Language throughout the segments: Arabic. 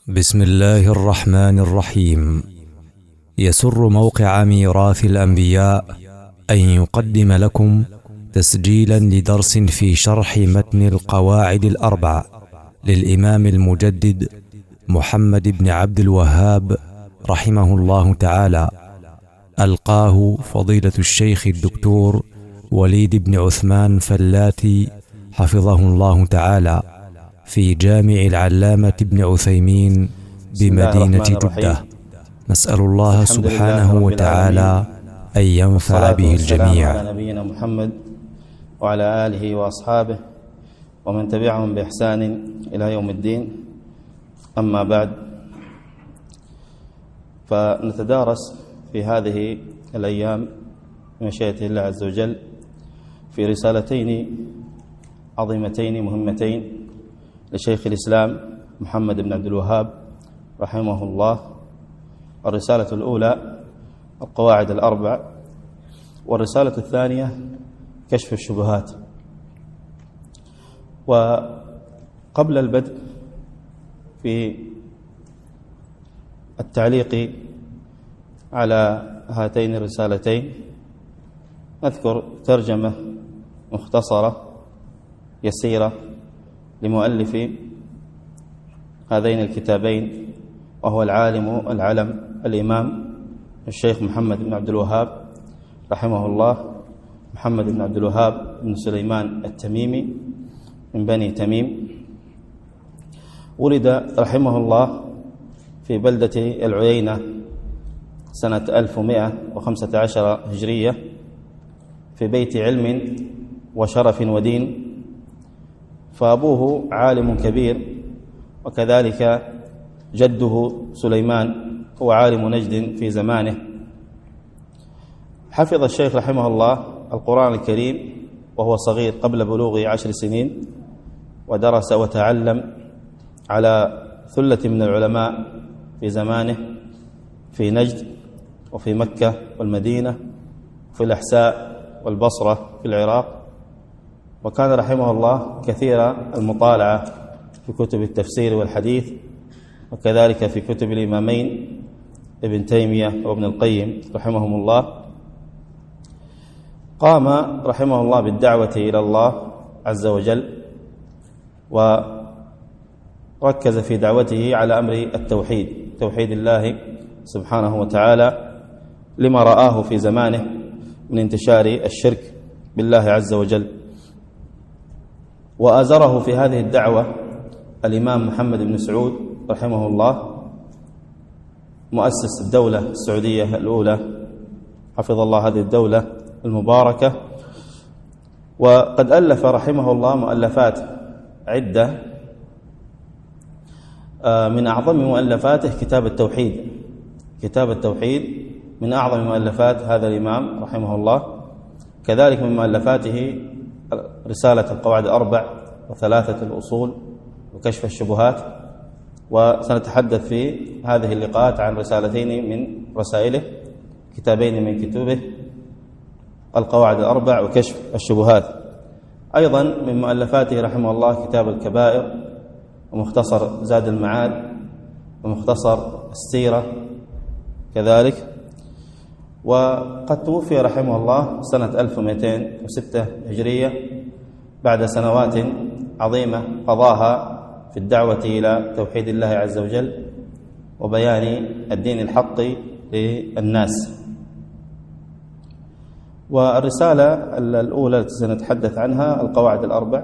بسم الله الرحمن الرحيم. يسر موقع ميراث الأنبياء أن يقدم لكم تسجيلا لدرس في شرح متن القواعد الأربع للإمام المجدد محمد بن عبد الوهاب رحمه الله تعالى، ألقاه فضيلة الشيخ الدكتور وليد بن عثمان فلاتي حفظه الله تعالى في جامع العلامة بن عثيمين بمدينة جدة. نسأل الله سبحانه وتعالى أن ينفع به الجميع. على نبينا محمد وعلى آله وأصحابه ومن تبعهم بإحسان إلى يوم الدين. أما بعد، فنتدارس في هذه الأيام بمشيئة الله عز وجل في رسالتين عظيمتين مهمتين لشيخ الإسلام محمد بن عبد الوهاب رحمه الله. الرسالة الأولى القواعد الأربع، والرسالة الثانية كشف الشبهات. وقبل البدء في التعليق على هاتين الرسالتين نذكر ترجمة مختصرة يسيرة لمؤلف هذين الكتابين، وهو العالم العلم الإمام الشيخ محمد بن عبد الوهاب رحمه الله، محمد بن عبد الوهاب بن سليمان التميمي من بني تميم. ولد رحمه الله في بلدة العيينة سنة 1115 هجرية في بيت علم وشرف ودين، فأبوه عالم كبير، وكذلك جده سليمان هو عالم نجد في زمانه. حفظ الشيخ رحمه الله القرآن الكريم وهو صغير قبل بلوغ 10 سنين، ودرس وتعلم على ثلة من العلماء في زمانه في نجد وفي مكة والمدينة وفي الأحساء والبصرة في العراق. وكان رحمه الله كثير المطالعة في كتب التفسير والحديث، وكذلك في كتب الإمامين ابن تيمية وابن القيم رحمهم الله. قام رحمه الله بالدعوة إلى الله عز وجل، وركز في دعوته على أمر التوحيد، توحيد الله سبحانه وتعالى، لما رآه في زمانه من انتشار الشرك بالله عز وجل. وآزره في هذه الدعوة الإمام محمد بن سعود رحمه الله، مؤسس الدولة السعودية الأولى، حفظ الله هذه الدولة المباركة. وقد ألف رحمه الله مؤلفات عدة، من أعظم مؤلفاته كتاب التوحيد. كتاب التوحيد من أعظم مؤلفات هذا الإمام رحمه الله. كذلك من مؤلفاته رسالة القواعد الأربع وثلاثة الأصول وكشف الشبهات. وسنتحدث في هذه اللقاءات عن رسالتين من رسائله، كتابين من كتبه، القواعد الأربع وكشف الشبهات. أيضا من مؤلفاته رحمه الله كتاب الكبائر ومختصر زاد المعاد ومختصر السيرة كذلك. وقد توفي رحمه الله سنة 1206 هجرية بعد سنوات عظيمة قضاها في الدعوة إلى توحيد الله عز وجل وبيان الدين الحق للناس. والرسالة الأولى التي سنتحدث عنها القواعد الأربع.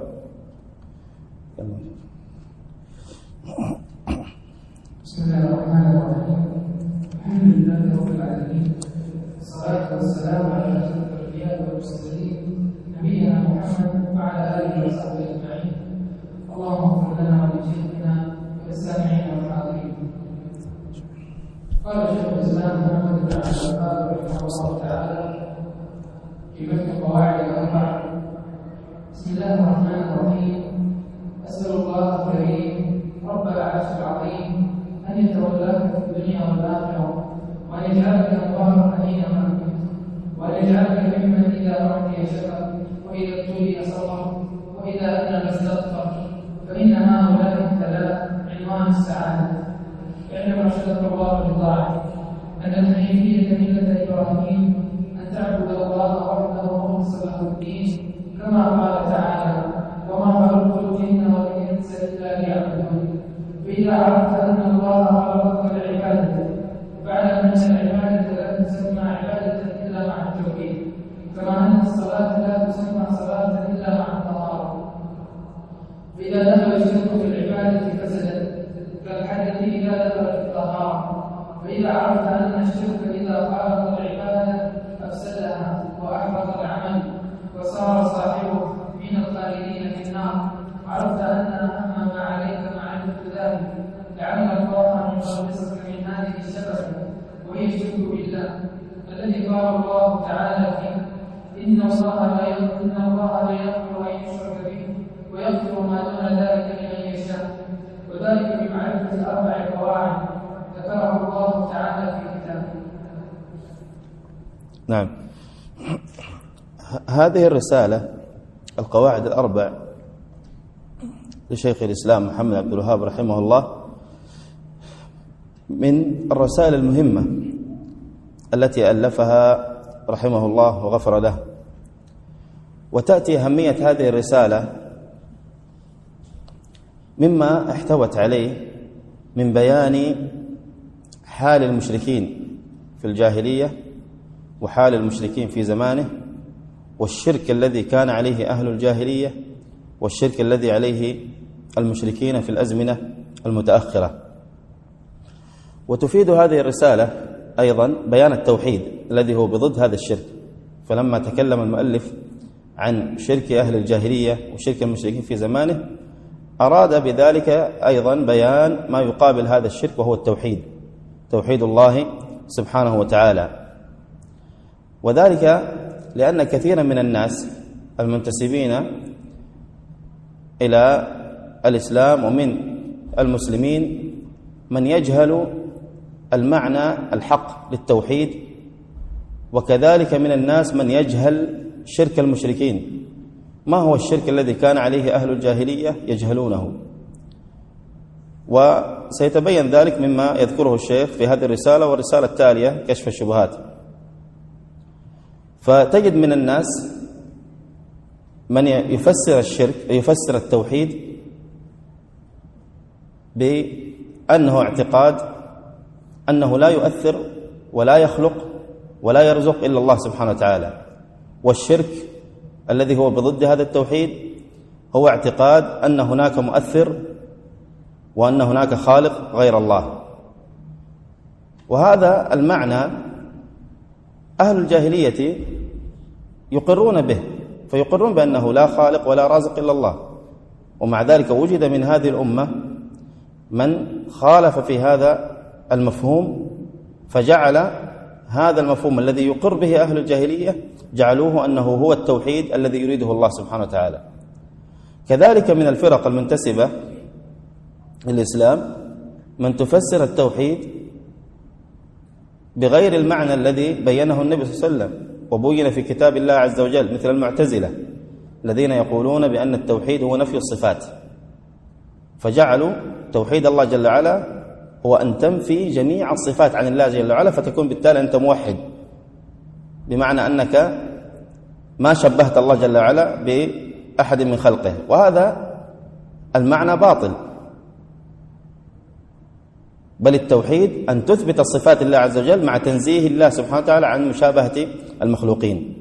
بسم الله الرحمن الرحيم. الحمد لله رب العالمين، والصلاة والسلام على أشرف الأنبياء والمرسلين نبينا محمد وعلى آله وصحبه أجمعين. اللهم اغفر لنا ولشيخنا وللسامعين والحاضرين. قال شيخ الإسلام محمد بن عبد الوهاب رحمه الله تعالى في متن القواعد الأربع: بسم الله الرحمن الرحيم. أسأل الله الكريم رب العرش العظيم أن يتولاك في الدنيا والآخرة، وأن يجعلك مباركا أينما كنت، وأن يجعلك ممن إذا أعطي شكر، وإذا ابتلي صبر، وإذا أذنب استغفر، فإن هؤلاء الثلاث عنوان السعادة. الله بطاعته، أن الحنيفية ملة إبراهيم أن تعبد الله وحده مخلصا له الدين، كما قال تعالى: وما خلقت الجن والإنس إلا ليعبدون. فإذا عرفت أن الله خلقك لعبادته فاعلم أن العبادة لا تسمى عبادة إلا مع التوحيد، كما أن الصلاة لا تسمى صلاة إلا مع الطهارة. فإذا دخل الشرك في العبادة فسدت، كالحدث إذا دخل في الطهارة. فإذا عرفت أن الشرك إذا خالط العبادة أفسدها وأحبط العمل وصار صاحبه من الخالدين في النار، عرفت أن أهم ما عليك معرفة ذلك، لعل الله أن يخلصك من هذه الشبكة وهي الشرك بالله، الذي قال الله تعالى فيه: إن الله لا يغفر أن يشرك به ويغفر ما دون ذلك لمن يشاء، وذلك بمعرفة 4 قواعد ذكرها الله تعالى في كتابه. نعم، هذه الرسالة القواعد 4 لشيخ الإسلام محمد عبد الوهاب رحمه الله من الرسائل المهمة التي ألفها رحمه الله وغفر له. وتأتي أهمية هذه الرسالة مما احتوت عليه من بيان حال المشركين في الجاهلية وحال المشركين في زمانه، والشرك الذي كان عليه أهل الجاهلية والشرك الذي عليه المشركين في الأزمنة المتأخرة. وتفيد هذه الرسالة أيضا بيان التوحيد الذي هو بضد هذا الشرك. فلما تكلم المؤلف عن شرك أهل الجاهلية وشرك المشركين في زمانه، أراد بذلك أيضا بيان ما يقابل هذا الشرك، وهو التوحيد، توحيد الله سبحانه وتعالى. وذلك لأن كثيرا من الناس المنتسبين إلى الإسلام ومن المسلمين من يجهل المعنى الحق للتوحيد، وكذلك من الناس من يجهل شرك المشركين. ما هو الشرك الذي كان عليه أهل الجاهلية؟ يجهلونه، وسيتبين ذلك مما يذكره الشيخ في هذه الرسالة والرسالة التالية كشف الشبهات. فتجد من الناس من يفسر التوحيد بأنه اعتقاد أنه لا يؤثر ولا يخلق ولا يرزق إلا الله سبحانه وتعالى، والشرك الذي هو بضد هذا التوحيد هو اعتقاد أن هناك مؤثر وأن هناك خالق غير الله. وهذا المعنى أهل الجاهلية يقرون به، فيقرون بأنه لا خالق ولا رازق إلا الله، ومع ذلك وجد من هذه الأمة من خالف في هذا المفهوم، فجعل هذا المفهوم الذي يقر به أهل الجاهلية جعلوه أنه هو التوحيد الذي يريده الله سبحانه وتعالى. كذلك من الفرق المنتسبة للإسلام من تفسر التوحيد بغير المعنى الذي بينه النبي صلى الله عليه وسلم وبين في كتاب الله عز وجل، مثل المعتزلة الذين يقولون بأن التوحيد هو نفي الصفات، فجعلوا توحيد الله جل وعلا هو أن تنفي جميع الصفات عن الله جل وعلا، فتكون بالتالي أنت موحد، بمعنى أنك ما شبهت الله جل وعلا بأحد من خلقه. وهذا المعنى باطل، بل التوحيد أن تثبت الصفات لله عز وجل مع تنزيه الله سبحانه وتعالى عن مشابهة المخلوقين.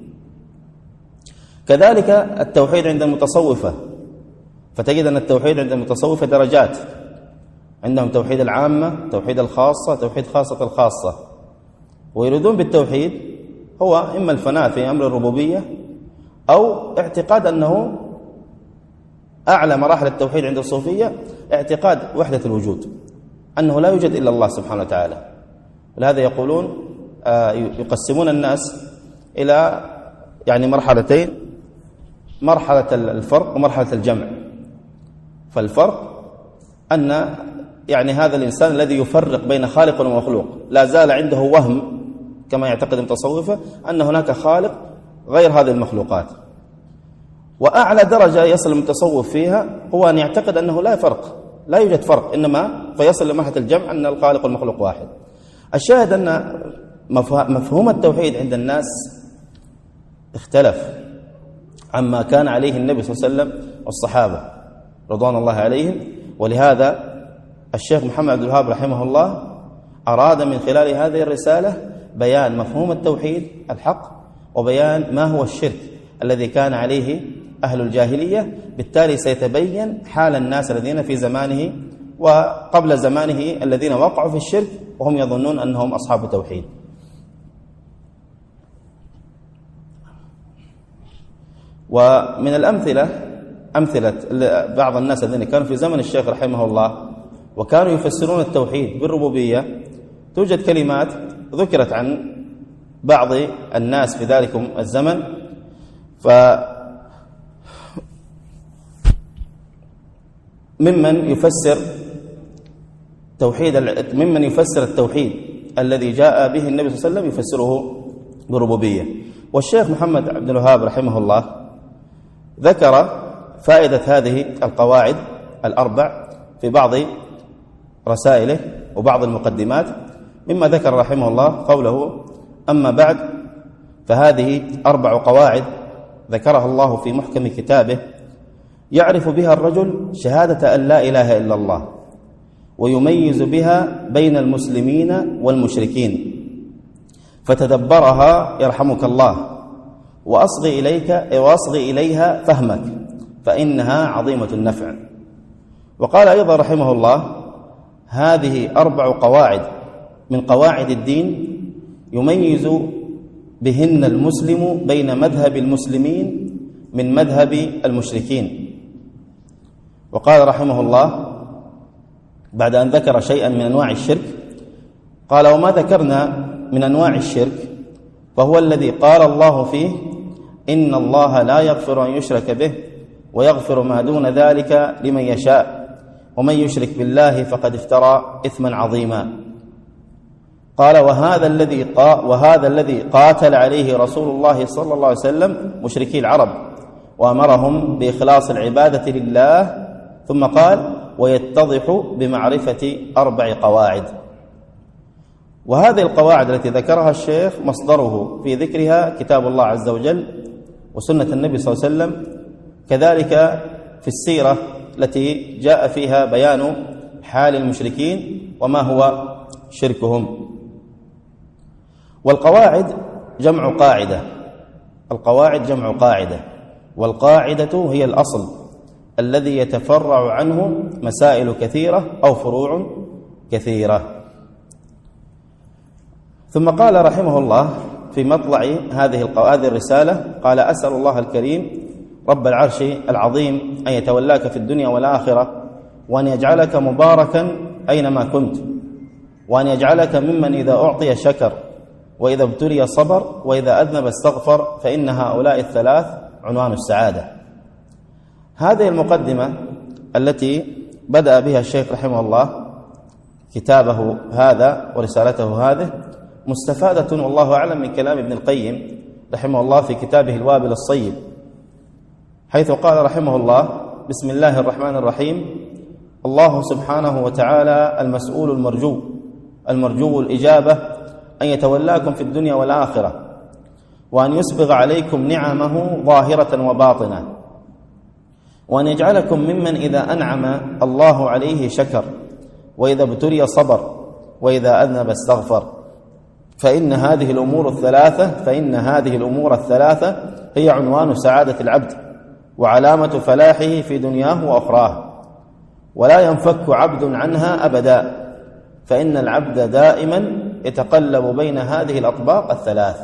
كذلك التوحيد عند المتصوفة، فتجد أن التوحيد عند المتصوفة درجات، عندهم توحيد العامة، توحيد الخاصة، توحيد خاصة الخاصة، ويريدون بالتوحيد هو إما الفناء في أمر الربوبية أو اعتقاد أنه أعلى مراحل التوحيد عند الصوفية اعتقاد وحدة الوجود، أنه لا يوجد إلا الله سبحانه وتعالى. ولهذا يقولون يقسمون الناس إلى مرحلتين، مرحلة الفرق ومرحلة الجمع. فالفرق أن هذا الإنسان الذي يفرق بين خالق ومخلوق لا زال عنده وهم كما يعتقد المتصوفة أن هناك خالق غير هذه المخلوقات. وأعلى درجة يصل المتصوف فيها هو أن يعتقد أنه لا يوجد فرق، إنما فيصل لمرحلة الجمع أن الخالق والمخلوق واحد. الشاهد أن مفهوم التوحيد عند الناس اختلف عما كان عليه النبي صلى الله عليه وسلم والصحابة رضوان الله عليهم. ولهذا الشيخ محمد عبد الوهاب رحمه الله أراد من خلال هذه الرسالة بيان مفهوم التوحيد الحق وبيان ما هو الشرك الذي كان عليه أهل الجاهلية. بالتالي سيتبين حال الناس الذين في زمانه وقبل زمانه الذين وقعوا في الشرك وهم يظنون أنهم أصحاب التوحيد. ومن الأمثلة أمثلة بعض الناس الذين كانوا في زمن الشيخ رحمه الله وكانوا يفسرون التوحيد بالربوبية. توجد كلمات ذكرت عن بعض الناس في ذلك الزمن، ممن يفسر التوحيد الذي جاء به النبي صلى الله عليه وسلم يفسره بالربوبية. والشيخ محمد عبد الوهاب رحمه الله ذكر فائدة هذه القواعد الأربع في بعض رسائله وبعض المقدمات. مما ذكر رحمه الله قوله: أما بعد، فهذه 4 قواعد ذكرها الله في محكم كتابه يعرف بها الرجل شهادة أن لا إله إلا الله، ويميز بها بين المسلمين والمشركين، فتدبرها يرحمك الله، وأصغي إليها فهمك، فإنها عظيمة النفع. وقال أيضا رحمه الله: هذه 4 قواعد من قواعد الدين يميز بهن المسلم بين مذهب المسلمين من مذهب المشركين. وقال رحمه الله بعد أن ذكر شيئا من أنواع الشرك قال: وما ذكرنا من أنواع الشرك فهو الذي قال الله فيه: إن الله لا يغفر أن يشرك به ويغفر ما دون ذلك لمن يشاء، ومن يشرك بالله فقد افترى إثما عظيما. قال: وهذا الذي قاتل عليه رسول الله صلى الله عليه وسلم مشركي العرب وأمرهم بإخلاص العبادة لله. ثم قال: ويتضح بمعرفة 4 قواعد. وهذه القواعد التي ذكرها الشيخ مصدره في ذكرها كتاب الله عز وجل وسنة النبي صلى الله عليه وسلم، كذلك في السيرة التي جاء فيها بيان حال المشركين وما هو شركهم. والقواعد جمع قاعدة، القواعد جمع قاعدة، والقاعدة هي الأصل الذي يتفرع عنه مسائل كثيرة أو فروع كثيرة. ثم قال رحمه الله في مطلع هذه الرسالة قال: أسأل الله الكريم رب العرش العظيم أن يتولاك في الدنيا والآخرة، وأن يجعلك مباركا أينما كنت، وأن يجعلك ممن إذا أعطي شكر، وإذا ابتلي صبر، وإذا أذنب استغفر، فإن هؤلاء الثلاث عنوان السعادة. هذه المقدمة التي بدأ بها الشيخ رحمه الله كتابه هذا ورسالته هذه مستفادة والله أعلم من كلام ابن القيم رحمه الله في كتابه الوابل الصيب، حيث قال رحمه الله: بسم الله الرحمن الرحيم. الله سبحانه وتعالى المسؤول المرجو الإجابة أن يتولاكم في الدنيا والآخرة، وأن يسبغ عليكم نعمه ظاهرة وباطنة، وأن يجعلكم ممن إذا أنعم الله عليه شكر، وإذا ابتلي صبر، وإذا أذنب استغفر، فإن هذه الأمور الثلاثة هي عنوان سعادة العبد وعلامة فلاحه في دنياه وأخراه، ولا ينفك عبد عنها أبدا، فإن العبد دائما يتقلب بين هذه الأطباق الثلاث.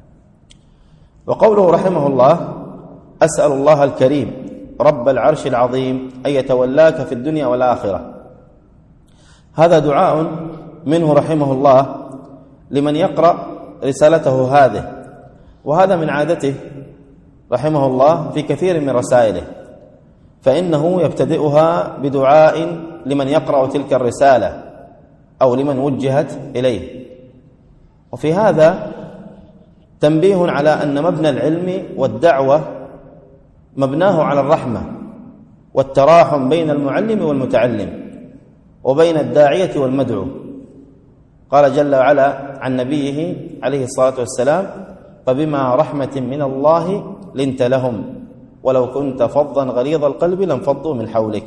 وقوله رحمه الله: أسأل الله الكريم رب العرش العظيم أن يتولاك في الدنيا والآخرة، هذا دعاء منه رحمه الله لمن يقرأ رسالته هذه، وهذا من عادته رحمه الله في كثير من رسائله، فإنه يبتدئها بدعاء لمن يقرأ تلك الرسالة أو لمن وجهت إليه. وفي هذا تنبيه على أن مبنى العلم والدعوة مبناه على الرحمة والتراحم بين المعلم والمتعلم، وبين الداعية والمدعو. قال جل وعلا عن نبيه عليه الصلاة والسلام: فبما رحمة من الله لنت لهم ولو كنت فظا غليظ القلب لانفضوا من حولك.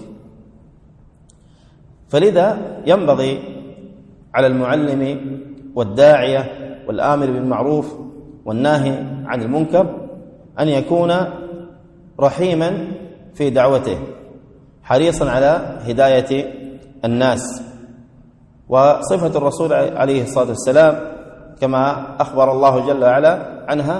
فلذا ينبغي على المعلم والداعية والآمر بالمعروف والناهي عن المنكر أن يكون رحيما في دعوته، حريصا على هداية الناس. وصفة الرسول عليه الصلاة والسلام كما أخبر الله جل وعلا عنها: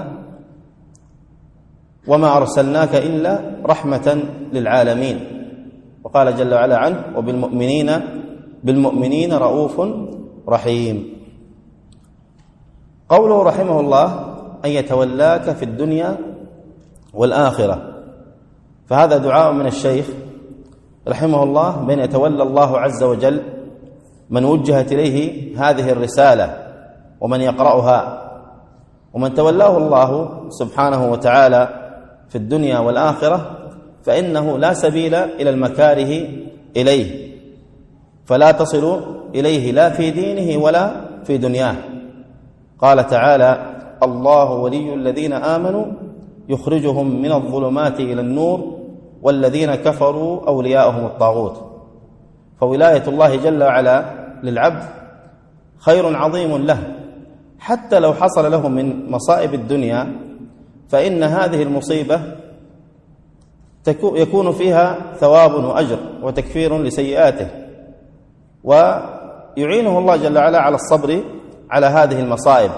وما أرسلناك إلا رحمة للعالمين. وقال جل وعلا عنه: بالمؤمنين رؤوف رحيم. قوله رحمه الله: أن يتولاك في الدنيا والآخرة، فهذا دعاء من الشيخ رحمه الله بأن يتولى الله عز وجل من وجهت إليه هذه الرسالة ومن يقرأها، ومن تولاه الله سبحانه وتعالى في الدنيا والآخرة فإنه لا سبيل إلى المكاره إليه، فلا تصل إليه لا في دينه ولا في دنياه. قال تعالى: الله ولي الذين آمنوا يخرجهم من الظلمات إلى النور والذين كفروا أولياؤهم الطاغوت. فولاية الله جل وعلا للعبد خير عظيم له، حتى لو حصل له من مصائب الدنيا فإن هذه المصيبة يكون فيها ثواب وأجر وتكفير لسيئاته، ويعينه الله جل وعلا على الصبر على هذه المصائب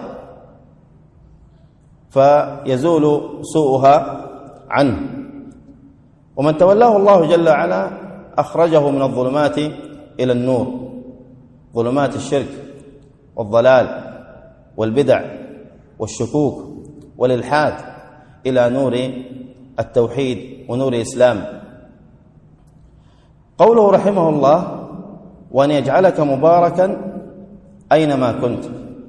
فيزول سوءها عنه. ومن تولاه الله جل وعلا أخرجه من الظلمات إلى النور، ظلمات الشرك والضلال والبدع والشكوك والإلحاد، إلى نور التوحيد ونور الإسلام. قوله رحمه الله: وأن يجعلك مباركا أينما كنت.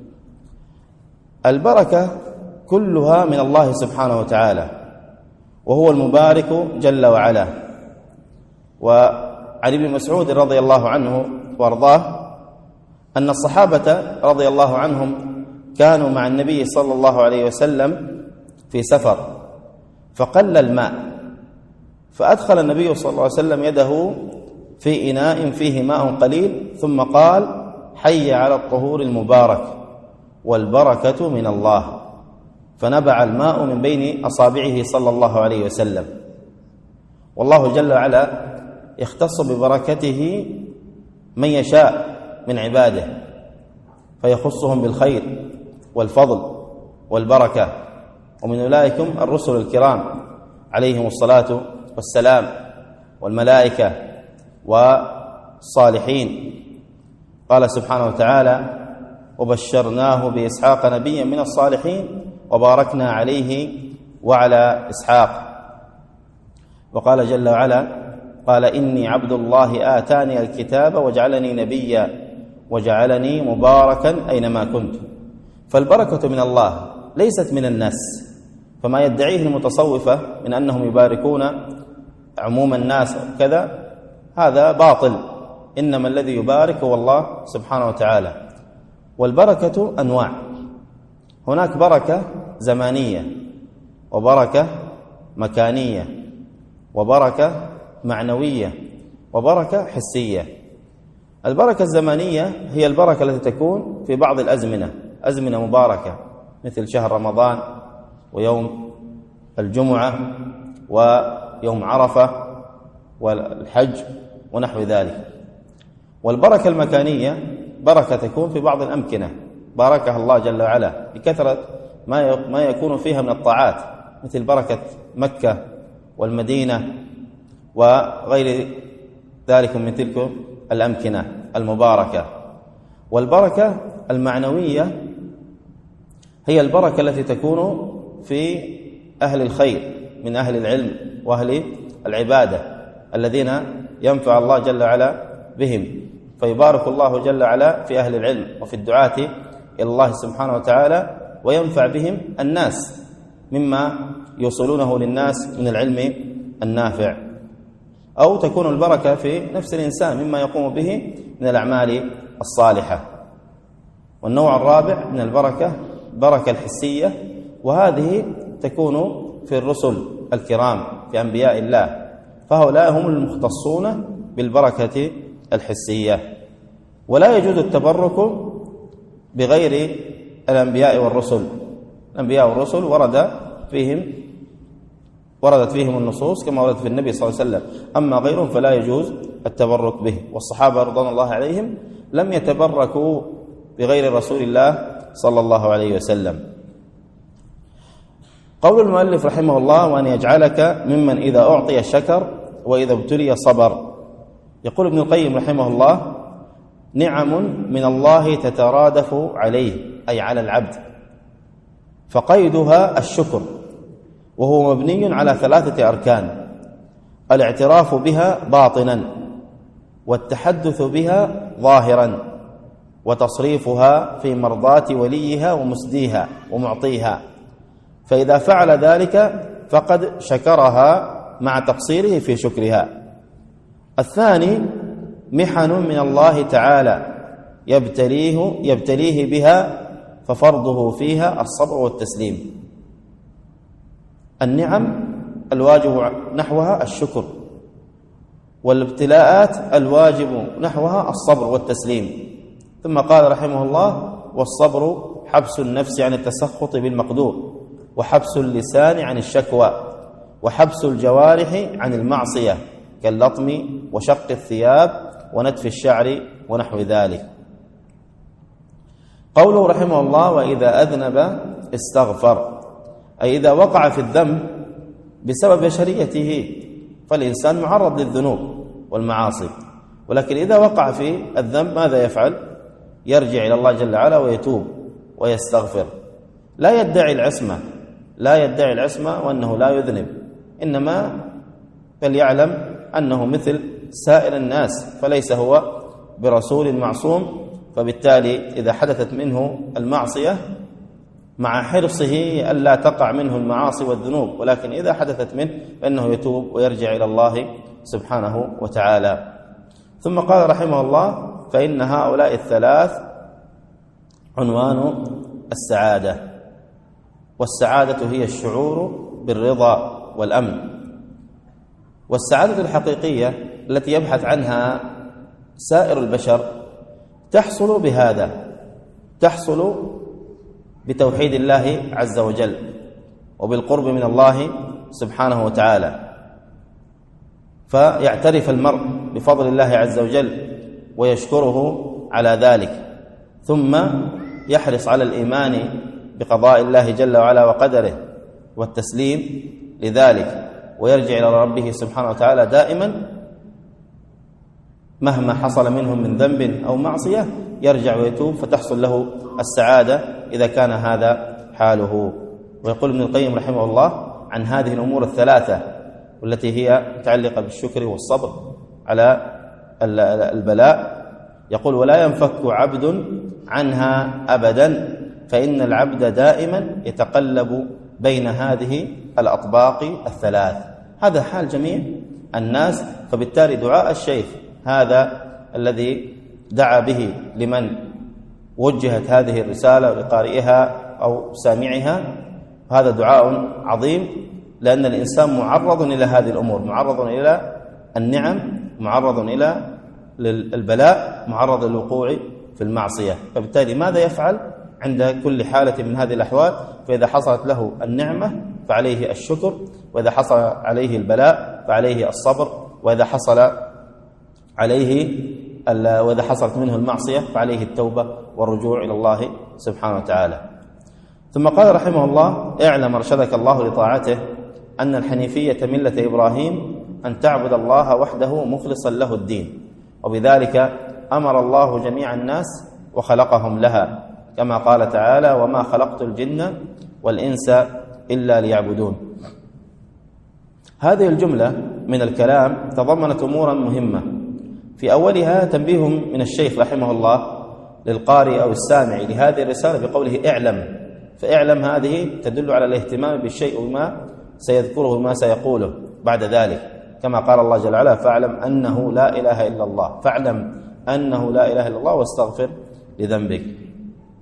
البركة كلها من الله سبحانه وتعالى، وهو المبارك جل وعلا. وعن ابن مسعود رضي الله عنه وارضاه أن الصحابة رضي الله عنهم كانوا مع النبي صلى الله عليه وسلم في سفر فقل الماء، فأدخل النبي صلى الله عليه وسلم يده في إناء فيه ماء قليل ثم قال: حي على الطهور المبارك والبركة من الله، فنبع الماء من بين أصابعه صلى الله عليه وسلم. والله جل وعلا يختص ببركته من يشاء من عباده فيخصهم بالخير والفضل والبركة، ومن أولئكم الرسل الكرام عليهم الصلاة والسلام والملائكة والصالحين. قال سبحانه وتعالى: وبشرناه بإسحاق نبيا من الصالحين وباركنا عليه وعلى إسحاق. وقال جل وعلا: قال إني عبد الله آتاني الكتاب وجعلني نبيا وجعلني مباركا أينما كنت. فالبركة من الله ليست من الناس، فما يدعيه المتصوفة من أنهم يباركون عموم الناس كذا هذا باطل، إنما الذي يبارك هو الله سبحانه وتعالى. والبركة أنواع، هناك بركة زمانية وبركة مكانية وبركة معنوية وبركة حسية. البركة الزمانية هي البركة التي تكون في بعض الأزمنة، أزمنة مباركة مثل شهر رمضان ويوم الجمعة ويوم عرفة والحج ونحو ذلك. والبركة المكانية بركة تكون في بعض الأمكنة باركها الله جل وعلا بكثرة ما يكون فيها من الطاعات، مثل بركة مكة والمدينة وغير ذلك من تلك الأمكنة المباركة. والبركة المعنوية هي البركة التي تكون في أهل الخير من أهل العلم وأهل العبادة الذين ينفع الله جل وعلا بهم، فيبارك الله جل وعلا في أهل العلم وفي الدعاة إلى الله سبحانه وتعالى، وينفع بهم الناس مما يوصلونه للناس من العلم النافع. أو تكون البركة في نفس الإنسان مما يقوم به من الأعمال الصالحة. والنوع الرابع من البركة بركة الحسية، وهذه تكون في الرسل الكرام في أنبياء الله، فهؤلاء هم المختصون بالبركة الحسية. ولا يجوز التبرك بغير الأنبياء والرسل. الأنبياء والرسل وردت فيهم النصوص كما وردت في النبي صلى الله عليه وسلم، أما غيرهم فلا يجوز التبرك به. والصحابة رضوان الله عليهم لم يتبركوا بغير رسول الله صلى الله عليه وسلم. قول المؤلف رحمه الله: وأن يجعلك ممن إذا أعطي شكر وإذا ابتلي صبر. يقول ابن القيم رحمه الله: نعم من الله تترادف عليه، أي على العبد، فقيدها الشكر، وهو مبني على 3 أركان: الاعتراف بها باطنا، والتحدث بها ظاهرا، وتصريفها في مرضاة وليها ومسديها ومعطيها. فإذا فعل ذلك فقد شكرها مع تقصيره في شكرها. الثاني محن من الله تعالى يبتليه بها، ففرضه فيها الصبر والتسليم. النعم الواجب نحوها الشكر، والابتلاءات الواجب نحوها الصبر والتسليم. ثم قال رحمه الله: والصبر حبس النفس عن التسخط بالمقدور، وحبس اللسان عن الشكوى، وحبس الجوارح عن المعصية كاللطم وشق الثياب ونتف الشعر ونحو ذلك. قوله رحمه الله: وإذا أذنب استغفر، أي إذا وقع في الذنب بسبب بشريته، فالإنسان معرض للذنوب والمعاصي، ولكن إذا وقع في الذنب ماذا يفعل؟ يرجع إلى الله جل وعلا ويتوب ويستغفر. لا يدعي العصمة وأنه لا يذنب، إنما فليعلم أنه مثل سائر الناس، فليس هو برسول معصوم. فبالتالي إذا حدثت منه المعصية مع حرصه ألا تقع منه المعاصي والذنوب، ولكن إذا حدثت منه فإنه يتوب ويرجع إلى الله سبحانه وتعالى. ثم قال رحمه الله: فإن هؤلاء الثلاث عنوان السعادة، والسعادة هي الشعور بالرضا والأمن. والسعادة الحقيقية التي يبحث عنها سائر البشر تحصل بهذا، تحصل بتوحيد الله عز وجل وبالقرب من الله سبحانه وتعالى، فيعترف المرء بفضل الله عز وجل ويشكره على ذلك، ثم يحرص على الإيمان بقضاء الله جل وعلا وقدره والتسليم لذلك، ويرجع إلى ربه سبحانه وتعالى دائما مهما حصل منهم من ذنب أو معصية، يرجع ويتوب، فتحصل له السعادة إذا كان هذا حاله. ويقول ابن القيم رحمه الله عن هذه الأمور الثلاثة والتي هي متعلقة بالشكر والصبر على البلاء، يقول: ولا ينفك عبد عنها أبدا، فإن العبد دائما يتقلب بين هذه الأطباق الثلاث. هذا حال جميع الناس. فبالتالي دعاء الشيخ هذا الذي دعا به لمن وجهت هذه الرسالة لقارئها أو سامعها، هذا دعاء عظيم، لأن الإنسان معرض إلى هذه الأمور، معرض إلى النعم، معرض إلى البلاء، معرض للوقوع في المعصية. فبالتالي ماذا يفعل عند كل حالة من هذه الأحوال؟ فإذا حصلت له النعمة فعليه الشكر، وإذا حصل عليه البلاء فعليه الصبر، وإذا حصلت منه المعصية فعليه التوبة والرجوع إلى الله سبحانه وتعالى. ثم قال رحمه الله: اعلم أرشدك الله لطاعته أن الحنيفية ملة إبراهيم أن تعبد الله وحده مخلصا له الدين، وبذلك أمر الله جميع الناس وخلقهم لها، كما قال تعالى: وما خلقت الجن والإنس إلا ليعبدون. هذه الجملة من الكلام تضمنت أمورا مهمة. في أولها تنبيه من الشيخ رحمه الله للقارئ أو السامع لهذه الرسالة بقوله اعلم. فاعلم هذه تدل على الاهتمام بالشيء وما سيذكره وما سيقوله بعد ذلك، كما قال الله جل وعلا: فاعلم أنه لا إله إلا الله، فاعلم أنه لا إله إلا الله واستغفر لذنبك.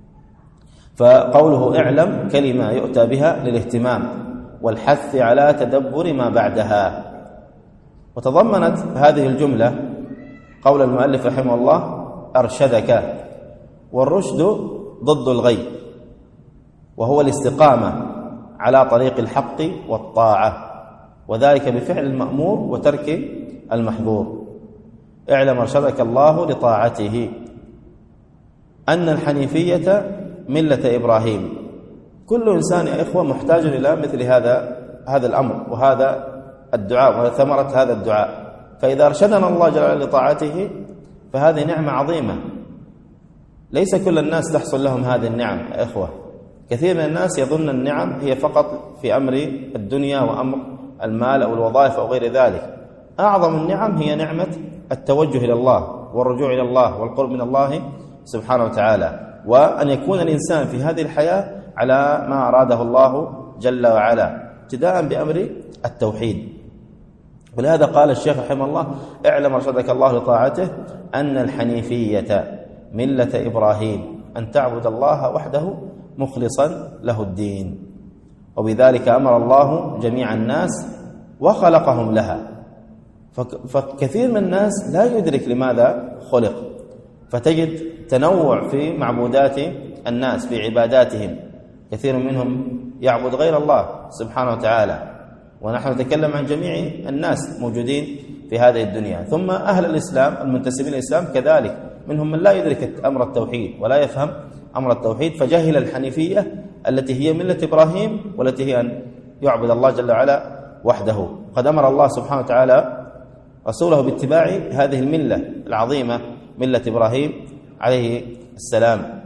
فقوله اعلم كلمة يؤتى بها للاهتمام والحث على تدبر ما بعدها. وتضمنت هذه الجملة قول المؤلف رحمه الله أرشدك، والرشد ضد الغي، وهو الاستقامة على طريق الحق والطاعة، وذلك بفعل المأمور وترك المحظور. اعلم أرشدك الله لطاعته أن الحنيفية ملة إبراهيم. كل إنسان يا إخوة محتاج إلى مثل هذا الأمر وهذا الدعاء وثمرة هذا الدعاء. فإذا أرشدنا الله جل وعلا لطاعته فهذه نعمة عظيمة، ليس كل الناس تحصل لهم هذه النعم يا إخوة. كثير من الناس يظن النعم هي فقط في أمر الدنيا وأمر المال أو الوظائف أو غير ذلك. أعظم النعم هي نعمة التوجه إلى الله والرجوع إلى الله والقرب من الله سبحانه وتعالى، وأن يكون الإنسان في هذه الحياة على ما أراده الله جل وعلا، ابتداء بأمر التوحيد. ولهذا قال الشيخ رحمه الله اعلم أرشدك الله لطاعته أن الحنيفية ملة إبراهيم، أن تعبد الله وحده مخلصا له الدين. وبذلك أمر الله جميع الناس وخلقهم لها. فكثير من الناس لا يدرك لماذا خلق، فتجد تنوع في معبودات الناس في عباداتهم. كثير منهم يعبد غير الله سبحانه وتعالى، ونحن نتكلم عن جميع الناس موجودين في هذه الدنيا. ثم أهل الإسلام المنتسبين للإسلام كذلك منهم من لا يدرك أمر التوحيد ولا يفهم أمر التوحيد، فجهل الحنيفية التي هي ملة إبراهيم، والتي هي أن يعبد الله جل وعلا وحده. قد أمر الله سبحانه وتعالى رسوله باتباع هذه الملة العظيمة، ملة إبراهيم عليه السلام.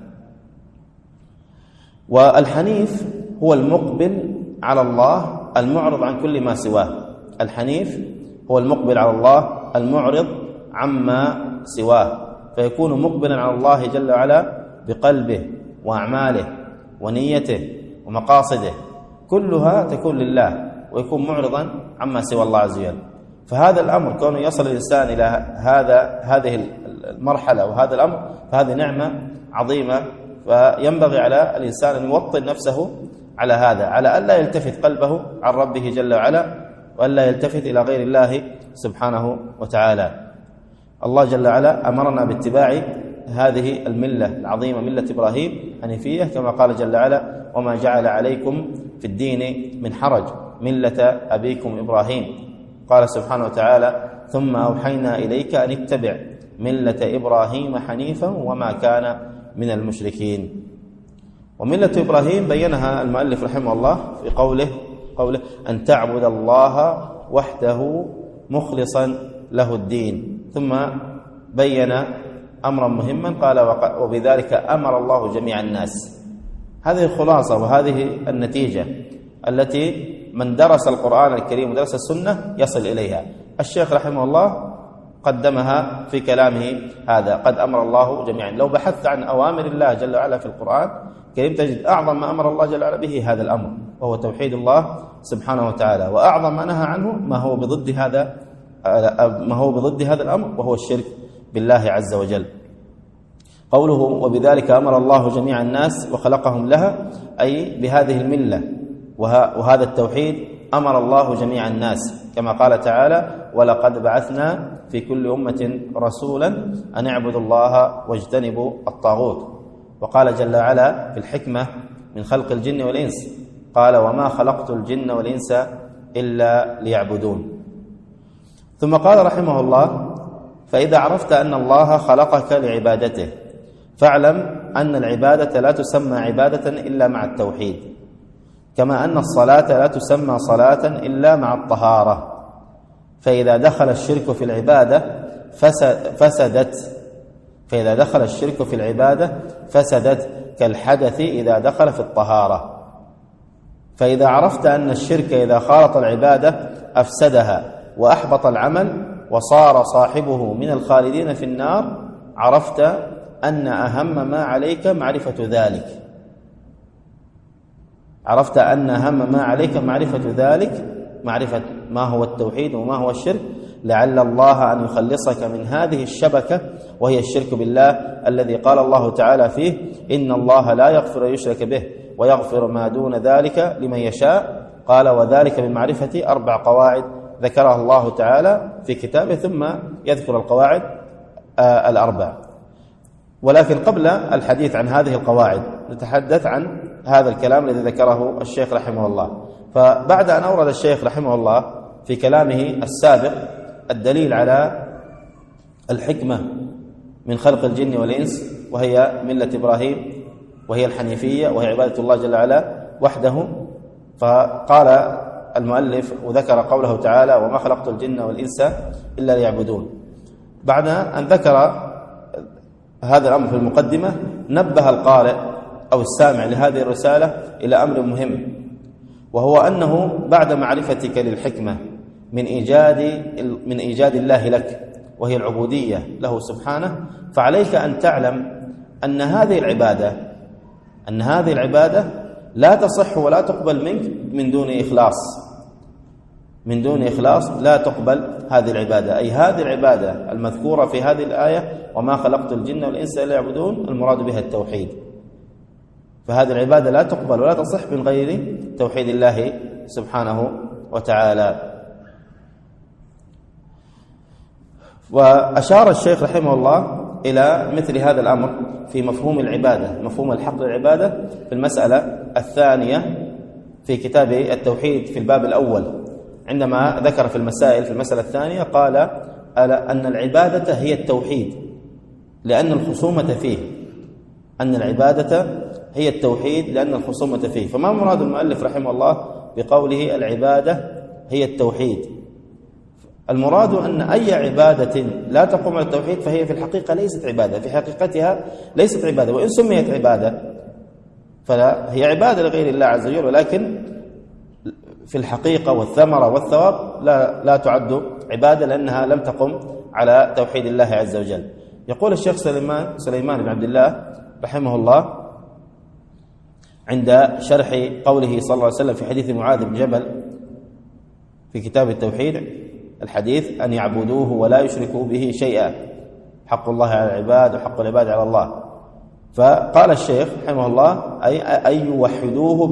والحنيف هو المقبل على الله المعرض عن كل ما سواه. الحنيف هو المقبل على الله المعرض عما سواه، فيكون مقبلا على الله جل وعلا بقلبه وأعماله ونيته ومقاصده، كلها تكون لله، ويكون معرضا عما سوى الله عز وجل. فهذا الأمر كونه يصل الإنسان إلى هذه المرحلة وهذا الأمر، فهذه نعمة عظيمة. فينبغي على الإنسان أن يوطن نفسه على هذا، على ألا يلتفت قلبه عن ربه جل وعلا، وألا يلتفت إلى غير الله سبحانه وتعالى. الله جل وعلا أمرنا باتباع هذه الملة العظيمة، ملة إبراهيم حنيفية، كما قال جل وعلا وما جعل عليكم في الدين من حرج ملة أبيكم إبراهيم. قال سبحانه وتعالى ثم أوحينا إليك أن اتبع ملة إبراهيم حنيفا وما كان من المشركين. وملة إبراهيم بينها المؤلف رحمه الله في قوله أن تعبد الله وحده مخلصا له الدين. ثم بين أمرا مهما قال وبذلك أمر الله جميع الناس. هذه الخلاصة وهذه النتيجة التي من درس القرآن الكريم ودرس السنة يصل إليها. الشيخ رحمه الله قدمها في كلامه هذا، قد أمر الله جميعا. لو بحثت عن أوامر الله جل وعلا في القرآن الكريم تجد أعظم ما أمر الله جل وعلا به هذا الأمر، وهو توحيد الله سبحانه وتعالى، وأعظم ما نهى عنه ما هو بضد هذا الأمر، وهو الشرك بالله عز وجل. قوله وبذلك أمر الله جميع الناس وخلقهم لها، أي بهذه الملة وهذا التوحيد أمر الله جميع الناس، كما قال تعالى ولقد بعثنا في كل أمة رسولا أن اعبدوا الله واجتنبوا الطاغوت. وقال جل وعلا في الحكمة من خلق الجن والإنس قال وما خلقت الجن والإنس إلا ليعبدون. ثم قال رحمه الله فإذا عرفت أن الله خلقك لعبادته فاعلم أن العبادة لا تسمى عبادة إلا مع التوحيد، كما أن الصلاة لا تسمى صلاة إلا مع الطهارة. فإذا دخل الشرك في العبادة فسدت كالحدث إذا دخل في الطهارة. فإذا عرفت أن الشرك إذا خالط العبادة أفسدها وأحبط العمل وصار صاحبه من الخالدين في النار، عرفت أن أهم ما عليك معرفة ذلك. عرفت أن أهم ما عليك معرفة ذلك، معرفة ما هو التوحيد وما هو الشرك، لعل الله أن يخلصك من هذه الشبكة وهي الشرك بالله، الذي قال الله تعالى فيه: إن الله لا يغفر يشرك به ويغفر ما دون ذلك لمن يشاء. قال: وذلك بمعرفة 4 قواعد ذكرها الله تعالى في كتابه، ثم يذكر القواعد 4. ولكن قبل الحديث عن هذه القواعد نتحدث عن هذا الكلام الذي ذكره الشيخ رحمه الله. فبعد أن أورد الشيخ رحمه الله في كلامه السابق الدليل على الحكمة من خلق الجن والإنس، وهي ملة إبراهيم، وهي الحنيفية، وهي عبادة الله جل وعلا وحده، فقال المؤلف وذكر قوله تعالى: وما خلقت الجن والإنس إلا ليعبدون. بعد أن ذكر هذا الأمر في المقدمة، نبه القارئ أو السامع لهذه الرسالة إلى أمر مهم، وهو أنه بعد معرفتك للحكمة من إيجاد الله لك، وهي العبودية له سبحانه، فعليك أن تعلم أن هذه العبادة لا تصح ولا تقبل منك من دون إخلاص لا تقبل هذه العبادة. أي هذه العبادة المذكورة في هذه الآية: وما خلقت الجن والإنس إلا ليعبدون، المراد بها التوحيد. فهذه العبادة لا تقبل ولا تصح من غير توحيد الله سبحانه وتعالى. وأشار الشيخ رحمه الله إلى مثل هذا الأمر في مفهوم العبادة، مفهوم الحق للعبادة، في المسألة الثانية في كتاب التوحيد في الباب الأول، عندما ذكر في المسألة الثانية قال أن العبادة هي التوحيد، لأن الخصومة فيه، أن العبادة هي التوحيد لأن الخصومة فيه. فما مراد المؤلف رحمه الله بقوله العبادة هي التوحيد؟ المراد أن أي عبادة لا تقوم على التوحيد فهي في الحقيقة ليست عبادة، في حقيقتها ليست عبادة، وإن سميت عبادة فلا هي عبادة لغير الله عز وجل، ولكن في الحقيقة والثمرة والثواب لا تعد عبادة، لأنها لم تقم على توحيد الله عز وجل. يقول الشيخ سليمان بن عبد الله رحمه الله عند شرح قوله صلى الله عليه وسلم في حديث معاذ بن جبل في كتاب التوحيد، الحديث: أن يعبدوه ولا يشركوا به شيئا، حق الله على العباد وحق العباد على الله. فقال الشيخ رحمه الله: أي يوحدوه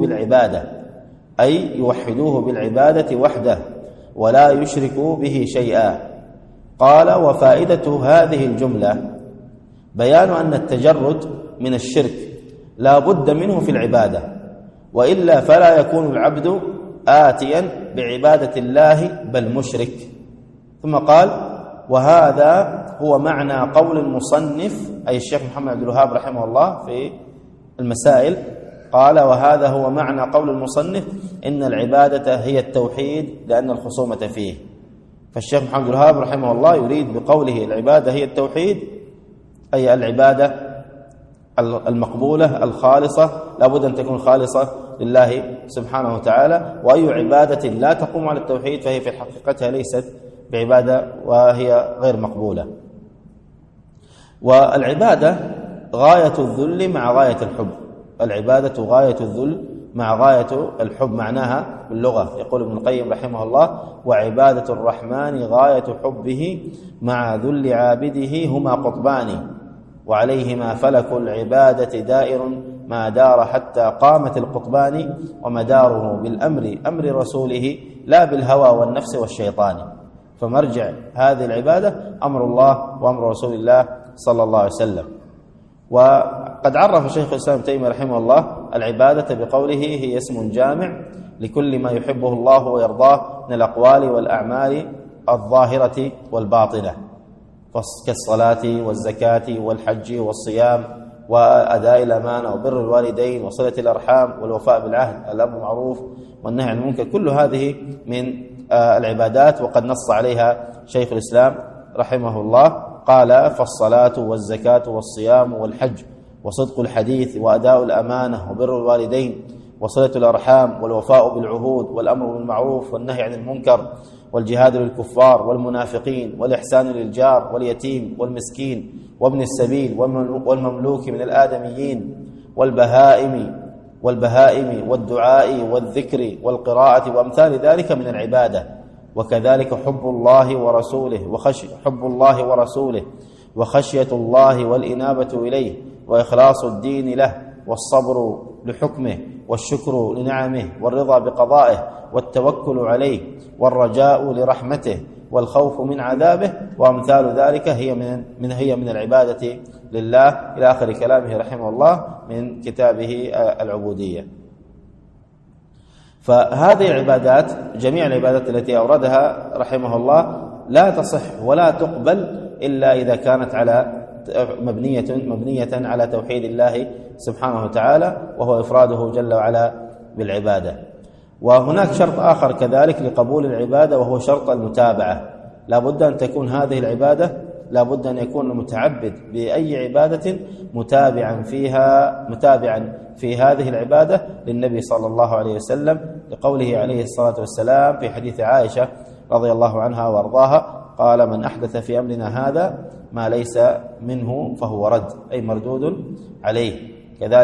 بالعبادة وحده ولا يشركوا به شيئا. قال: وفائدة هذه الجملة بيان أن التجرد من الشرك لا بد منه في العبادة، وإلا فلا يكون العبد آتيا بعبادة الله بل مشرك. ثم قال: وهذا هو معنى قول المصنف، أي الشيخ محمد عبد الوهاب رحمه الله في المسائل، قال: وهذا هو معنى قول المصنف إن العبادة هي التوحيد لأن الخصومة فيه. فالشيخ محمد عبد الوهاب رحمه الله يريد بقوله العبادة هي التوحيد أي العبادة المقبولة الخالصة، لابد أن تكون خالصة لله سبحانه وتعالى، وأي عبادة لا تقوم على التوحيد فهي في حقيقتها ليست بعبادة وهي غير مقبولة. والعبادة غاية الذل مع غاية الحب، العبادة غاية الذل مع غاية الحب معناها باللغة. يقول ابن القيم رحمه الله: وعبادة الرحمن غاية حبه مع ذل عابده هما قطبان، وعليهما فلك العبادة دائر ما دار حتى قامت القطبان، ومداره بالأمر أمر رسوله لا بالهوى والنفس والشيطان. فمرجع هذه العبادة أمر الله وأمر رسول الله صلى الله عليه وسلم. وقد عرف شيخ الإسلام ابن تيمية رحمه الله العبادة بقوله: هي اسم جامع لكل ما يحبه الله ويرضاه من الأقوال والأعمال الظاهرة والباطنة، كالصلاة والزكاة والحج والصيام وأداء الأمانة وبر الوالدين وصلة الأرحام والوفاء بالعهد، الأمر بالمعروف والنهي عن المنكر، كل هذه من العبادات، وقد نص عليها شيخ الإسلام رحمه الله. قال: فالصلاة والزكاة والصيام والحج وصدق الحديث وأداء الأمانة وبر الوالدين وصلة الأرحام والوفاء بالعهود والأمر بالمعروف والنهي عن المنكر والجهاد للكفار والمنافقين والإحسان للجار واليتيم والمسكين وابن السبيل والمملوك من الآدميين والبهائم والدعاء والذكر والقراءة وأمثال ذلك من العبادة. وكذلك حب الله ورسوله حب الله ورسوله وخشية الله والإنابة إليه وإخلاص الدين له والصبر لحكمه والشكر لنعمه والرضا بقضائه والتوكل عليه والرجاء لرحمته والخوف من عذابه وأمثال ذلك هي من العبادة لله، إلى آخر كلامه رحمه الله من كتابه العبودية. فهذه العبادات، جميع العبادات التي أوردها رحمه الله لا تصح ولا تقبل إلا إذا كانت مبنية على توحيد الله سبحانه وتعالى، وهو إفراده جل وعلا بالعبادة. وهناك شرط آخر كذلك لقبول العبادة، وهو شرط المتابعة. لا بد أن تكون هذه العبادة، لا بد أن يكون المتعبد بأي عبادة متابعا في هذه العبادة للنبي صلى الله عليه وسلم، لقوله عليه الصلاة والسلام في حديث عائشة رضي الله عنها وارضاها قال: من أحدث في أمرنا هذا ما ليس منه فهو رد، أي مردود عليه.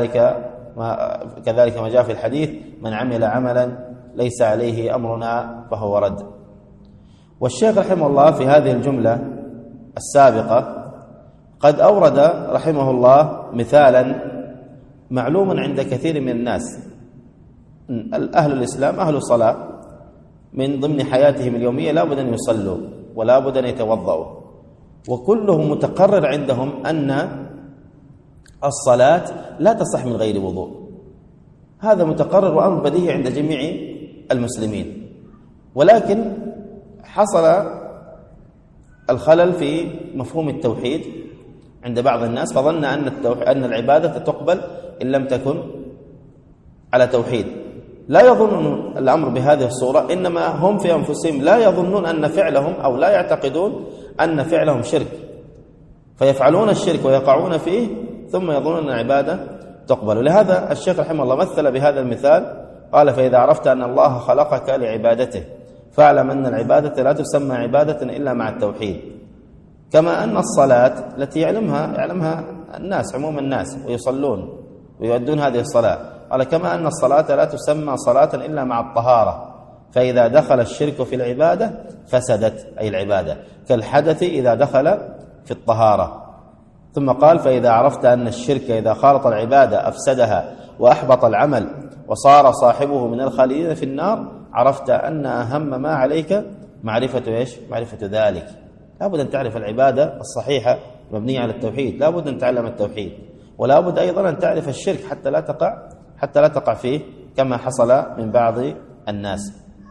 كذلك ما جاء في الحديث: من عمل عملا ليس عليه أمرنا فهو رد. والشيخ رحمه الله في هذه الجملة السابقة قد أورد رحمه الله مثالا معلوما عند كثير من الناس. أهل الإسلام أهل صلاة، من ضمن حياتهم اليومية لا بد أن يصلوا ولا بد أن يتوضأوا، وكلهم متقرر عندهم أن الصلاة لا تصح من غير وضوء. هذا متقرر وأمر بديهي عند جميع المسلمين، ولكن حصل الخلل في مفهوم التوحيد عند بعض الناس، فظن أن العبادة تقبل إن لم تكن على توحيد. لا يظنون الأمر بهذه الصورة، إنما هم في أنفسهم لا يظنون أن فعلهم، أو لا يعتقدون أن فعلهم شرك، فيفعلون الشرك ويقعون فيه ثم يظنون أن العبادة تقبل. ولهذا الشيخ رحمه الله مثل بهذا المثال، قال: فإذا عرفت أن الله خلقك لعبادته فاعلم أن العبادة لا تسمى عبادة إلا مع التوحيد، كما أن الصلاة التي يعلمها الناس، عموم الناس، ويصلون ويؤدون هذه الصلاة، قال: كما أن الصلاة لا تسمى صلاة إلا مع الطهارة، فإذا دخل الشرك في العبادة فسدت، أي العبادة، كالحدث إذا دخل في الطهارة. ثم قال: فإذا عرفت أن الشرك إذا خالط العبادة أفسدها وأحبط العمل وصار صاحبه من الخالدين في النار، عرفت أن أهم ما عليك معرفة ذلك. لا بد أن تعرف العبادة الصحيحة مبنية على التوحيد، لا بد أن تعلم التوحيد، ولا بد أيضا أن تعرف الشرك حتى لا تقع فيه كما حصل من بعض الناس.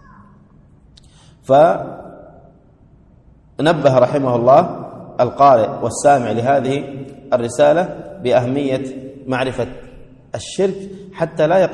فنبه رحمه الله القارئ والسامع لهذه الرسالة بأهمية معرفة الشرك حتى لا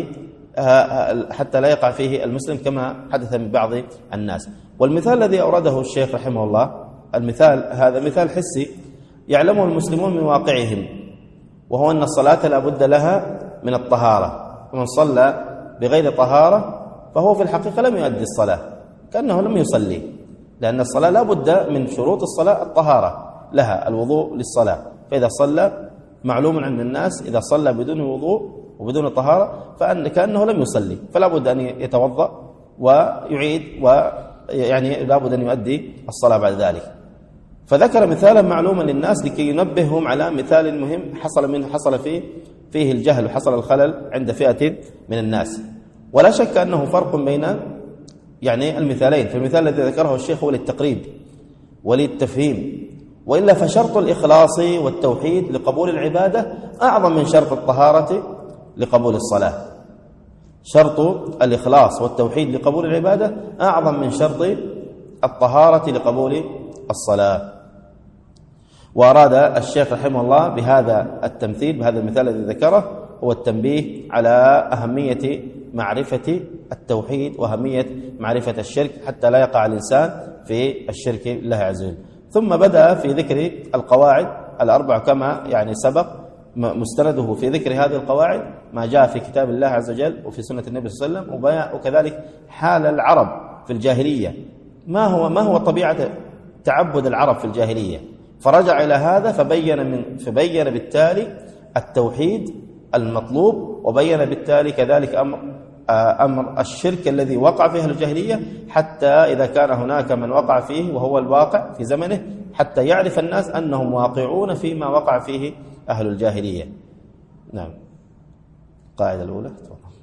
يقع فيه المسلم كما حدث من بعض الناس. والمثال الذي أورده الشيخ رحمه الله، المثال هذا مثال حسي يعلمه المسلمون من واقعهم، وهو أن الصلاة لا بد لها من الطهارة، ومن صلى بغير طهارة فهو في الحقيقة لم يؤدي الصلاة، كأنه لم يصلي، لأن الصلاة لا بد من شروط الصلاة الطهارة لها، الوضوء للصلاة. فإذا صلى، معلوم عند الناس إذا صلى بدون وضوء وبدون طهارة كأنه لم يصلي، فلا بد أن يتوضأ ويعيد، ويعني لا بد أن يؤدي الصلاة بعد ذلك. فذكر مثالا معلوما للناس لكي ينبههم على مثال مهم حصل فيه الجهل وحصل الخلل عند فئة من الناس. ولا شك أنه فرق بين المثالين، فالمثال الذي ذكره الشيخ هو للتقريب وللتفهيم، وإلا فشرط الإخلاص والتوحيد لقبول العبادة أعظم من شرط الطهارة لقبول الصلاة. شرط الإخلاص والتوحيد لقبول العبادة أعظم من شرط الطهارة لقبول الصلاة. وأراد الشيخ رحمه الله بهذا التمثيل، بهذا المثال الذي ذكره، هو التنبيه على أهمية معرفة التوحيد وأهمية معرفة الشرك حتى لا يقع الإنسان في الشرك بالله عز وجل. ثم بدأ في ذكر القواعد الأربع كما سبق، مستنده في ذكر هذه القواعد ما جاء في كتاب الله عز وجل وفي سنة النبي صلى الله عليه وسلم، وكذلك حال العرب في الجاهلية، ما هو طبيعة تعبد العرب في الجاهلية، فرجع إلى هذا فبين بالتالي التوحيد المطلوب، وبين بالتالي كذلك أمر أمر الشرك الذي وقع فيه أهل الجاهلية، حتى إذا كان هناك من وقع فيه وهو الواقع في زمنه، حتى يعرف الناس أنهم واقعون فيما وقع فيه أهل الجاهلية. نعم. القاعدة الأولى.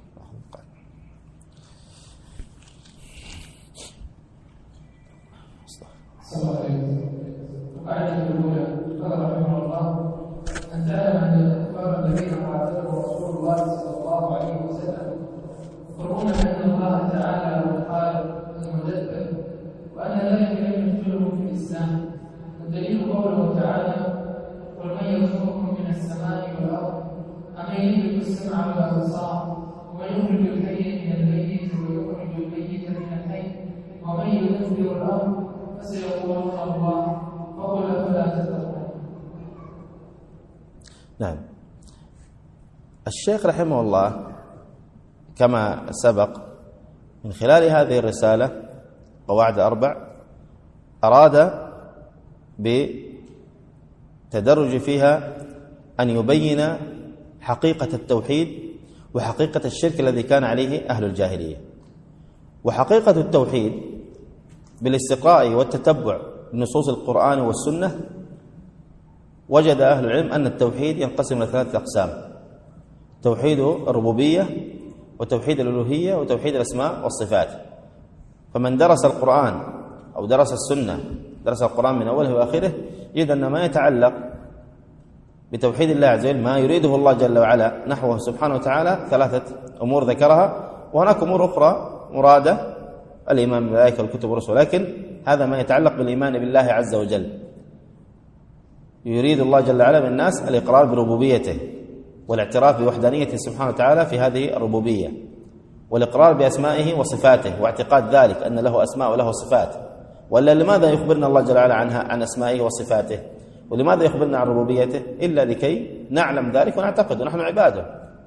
القاعدة الأولى قال رحمه الله: أن تعلم أن الكفار الذين قاتلهم رسول الله صلى الله عليه وسلم يقرون بأن الله تعالى هو الخالق المدبر، وأن ذلك لم يدخلهم في الإسلام. والدليل قوله تعالى: قل من يرزقكم من السماء والأرض أمن يملك السمع والأبصار ومن يخرج الحي من الميت ويخرج الميت من الحي ومن يدبر الأمر فسيقولون الله فقل أفلا تتقون. نعم. الشيخ رحمه الله كما سبق من خلال هذه الرسالة قواعد 4 أراد بتدرج فيها أن يبين حقيقة التوحيد وحقيقة الشرك الذي كان عليه أهل الجاهلية. وحقيقة التوحيد بالاستقراء والتتبع بنصوص القرآن والسنة وجد أهل العلم أن التوحيد ينقسم إلى 3 أقسام: توحيد الربوبية وتوحيد الألوهية وتوحيد الأسماء والصفات. فمن درس القرآن أو درس السنة، درس القرآن من أوله وآخره، يجد أن ما يتعلق بتوحيد الله عز وجل، ما يريده الله جل وعلا نحوه سبحانه وتعالى، 3 أمور ذكرها، وهناك أمور أخرى مرادة: الإيمان بالملائكة والكتب والرسل، لكن هذا ما يتعلق بالإيمان بالله عز وجل. يريد الله جل وعلا من الناس الإقرار بربوبيته والاعتراف بوحدانيته سبحانه وتعالى في هذه الربوبية، والإقرار بأسمائه وصفاته واعتقاد ذلك أن له أسماء وله صفات. ولا لماذا يخبرنا الله جل وعلا عن أسمائه وصفاته؟ ولماذا يخبرنا عن ربوبيته؟ إلا لكي نعلم ذلك ونعتقد ونحن عباده.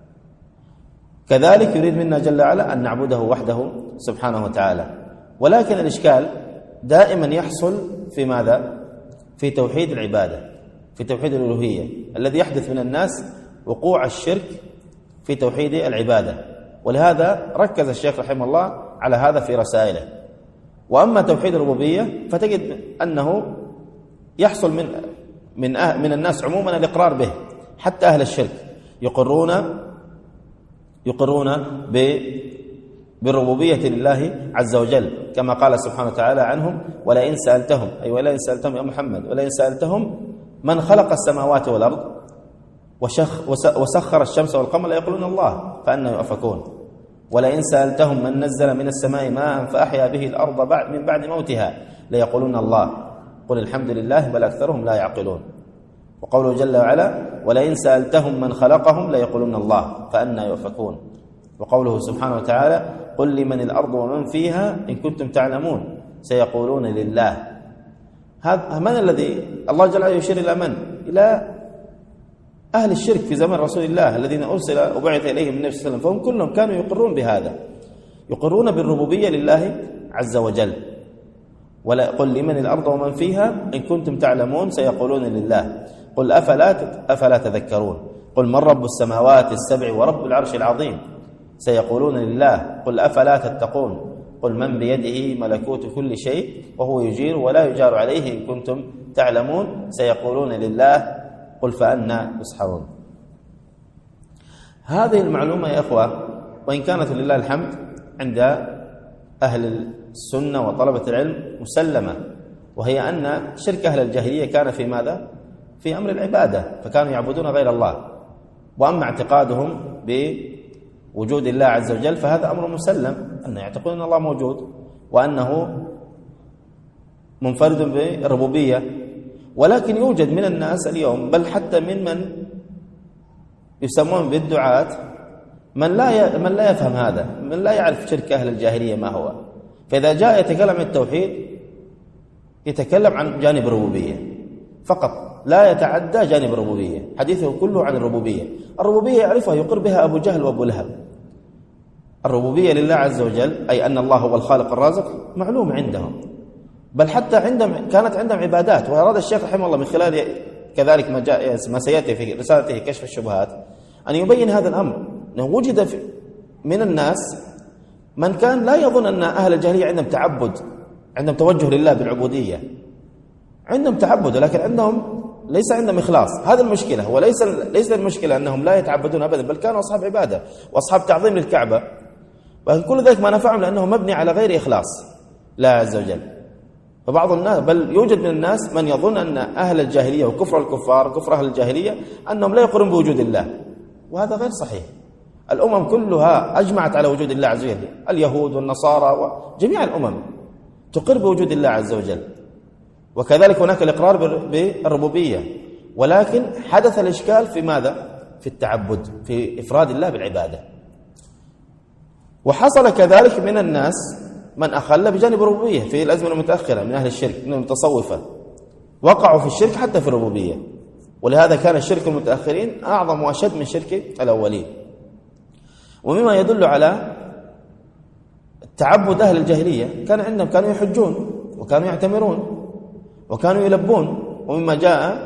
كذلك يريد منا جل وعلا أن نعبده وحده سبحانه وتعالى. ولكن الإشكال دائما يحصل في ماذا؟ في توحيد العبادة، في توحيد الألوهية، الذي يحدث من الناس وقوع الشرك في توحيد العبادة. ولهذا ركز الشيخ رحمه الله على هذا في رسائله. وأما توحيد الربوبية فتجد أنه يحصل من الناس عموما الإقرار به، حتى أهل الشرك يقرون بالربوبية لله عز وجل، كما قال سبحانه وتعالى عنهم: ولئن سألتهم، أي ولئن سألتهم يا محمد، ولئن سألتهم من خلق السماوات والأرض وسخر الشمس والقمر ليقولون الله فأنى يؤفكون. ولئن سألتهم من نزل من السماء ماء فأحيا به الأرض من بعد موتها ليقولون الله قل الحمد لله بل أكثرهم لا يعقلون. وقوله جل وعلا: ولئن سألتهم من خلقهم ليقولون الله فأنى يؤفكون. وقوله سبحانه وتعالى: قل لمن الأرض ومن فيها إن كنتم تعلمون سيقولون لله. هذا من الذي الله جل وعلا يشير إلى من؟ إلى أهل الشرك في زمن رسول الله الذين أرسل وبعث إليهم النبي صلى الله عليه وسلم، فهم كلهم كانوا يقرون بهذا، يقرون بالربوبية لله عز وجل. قل لمن الأرض ومن فيها إن كنتم تعلمون سيقولون لله قل أفلا تذكرون. قل من رب السماوات السبع ورب العرش العظيم سيقولون لله قل أفلا تتقون. قل من بيده ملكوت كل شيء وهو يجير ولا يجار عليه إن كنتم تعلمون سيقولون لله قل فأنى يسحرون. هذه المعلومة يا إخوة وإن كانت لله الحمد عند أهل السنة وطلبة العلم مسلمة، وهي أن شرك أهل الجاهلية كان في ماذا؟ في أمر العبادة، فكانوا يعبدون غير الله. وأما اعتقادهم بوجود الله عز وجل فهذا أمر مسلم، أن يعتقدون أن الله موجود وأنه منفرد بالربوبية. ولكن يوجد من الناس اليوم بل حتى من يسمون بالدعاة من لا يفهم هذا، من لا يعرف شرك أهل الجاهلية ما هو. فإذا جاء يتكلم عن التوحيد يتكلم عن جانب الربوبية فقط، لا يتعدى جانب الربوبية، حديثه كله عن الربوبية. الربوبية يعرفها يقر بها أبو جهل وأبو لهب. الربوبية لله عز وجل أي أن الله هو الخالق الرازق معلوم عندهم، بل حتى كانت عندهم عبادات. وأراد الشيخ رحمه الله من خلال كذلك ما سيأتي في رسالته كشف الشبهات أن يبين هذا الأمر، أنه وجد من الناس من كان لا يظن أن أهل الجاهلية عندهم تعبد، عندهم توجه لله بالعبودية، عندهم تعبد ولكن عندهم ليس عندهم إخلاص. هذا المشكلة. وليس المشكلة أنهم لا يتعبدون أبدا، بل كانوا أصحاب عبادة وأصحاب تعظيم للكعبة، ولكن كل ذلك ما نفعهم لأنه مبني على غير إخلاص لا عز وجل. فبعض الناس، بل يوجد من الناس من يظن أن أهل الجاهلية وكفر الكفار وكفر أهل الجاهلية أنهم لا يقرون بوجود الله، وهذا غير صحيح. الأمم كلها أجمعت على وجود الله عز وجل، اليهود والنصارى وجميع الأمم تقر بوجود الله عز وجل، وكذلك هناك الإقرار بالربوبية، ولكن حدث الإشكال في ماذا؟ في التعبد، في إفراد الله بالعبادة. وحصل كذلك من الناس من أخل بجانب الربوبية في الأزمنة المتأخرة من أهل الشرك، من المتصوفة، وقعوا في الشرك حتى في الربوبية، ولهذا كان الشرك المتأخرين أعظم وأشد من شرك الأولين. ومما يدل على تعبد أهل الجاهلية كانوا يحجون وكانوا يعتمرون وكانوا يلبون، ومما جاء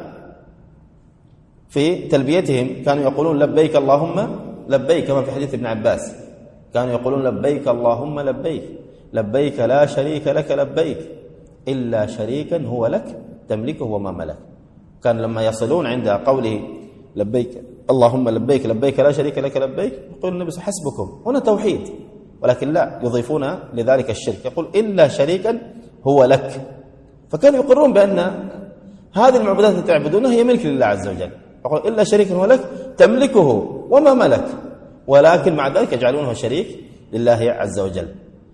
في تلبيتهم كانوا يقولون لبيك اللهم لبيك، كما في حديث ابن عباس كانوا يقولون لبيك اللهم لبيك، لبيك لا شريك لك لبيك إلا شريكا هو لك تملكه وما ملك. كان لما يصلون عند قوله لبيك اللهم لبيك لبيك لا شريك لك لبيك يقول النبي حسبكم، هنا توحيد، ولكن لا يضيفون لذلك الشرك، يقول إلا شريكا هو لك. فكانوا يقرون بأن هذه المعبودات التي تعبدونها هي ملك لله عز وجل، يقول إلا شريكا هو لك تملكه وما ملك، ولكن مع ذلك يجعلونه شريك لله عز وجل.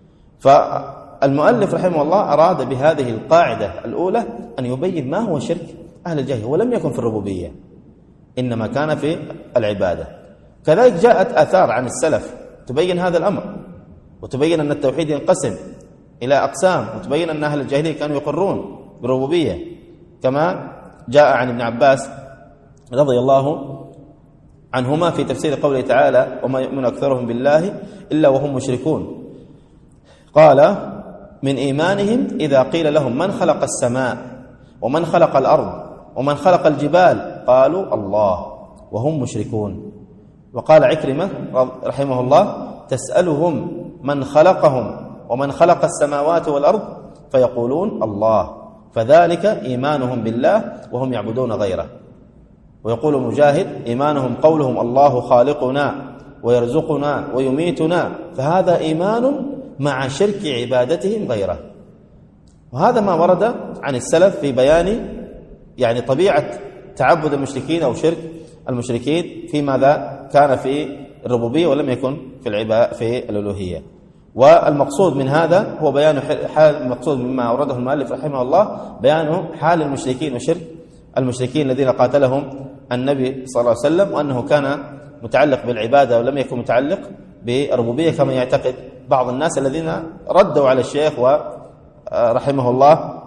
فالمؤلف رحمه الله أراد بهذه القاعدة الأولى أن يبين ما هو شرك أهل الجاهلية، ولم يكن في الربوبية، إنما كان في العبادة. كذلك جاءت آثار عن السلف تبين هذا الأمر، وتبين أن التوحيد ينقسم إلى أقسام، وتبين أن أهل الجاهلية كانوا يقرون بالربوبية، كما جاء عن ابن عباس رضي الله عنهما في تفسير قوله تعالى وما يؤمن أكثرهم بالله إلا وهم مشركون، قال من إيمانهم إذا قيل لهم من خلق السماء ومن خلق الأرض ومن خلق الجبال قالوا الله وهم مشركون. وقال عكرمة رحمه الله تسألهم من خلقهم ومن خلق السماوات والأرض فيقولون الله، فذلك إيمانهم بالله وهم يعبدون غيره. ويقول مجاهد إيمانهم قولهم الله خالقنا ويرزقنا ويميتنا، فهذا إيمان مع شرك عبادتهم غيره. وهذا ما ورد عن السلف في بيان يعني طبيعة تعبد المشركين أو شرك المشركين في ماذا كان في الربوبية ولم يكن في الألوهية. والمقصود من هذا هو بيان حال، المقصود مما أورده المؤلف رحمه الله بيان حال المشركين وشرك المشركين الذين قاتلهم النبي صلى الله عليه وسلم، وأنه كان متعلق بالعبادة ولم يكن متعلق بالربوبية كما يعتقد بعض الناس الذين ردوا على الشيخ ورحمه الله،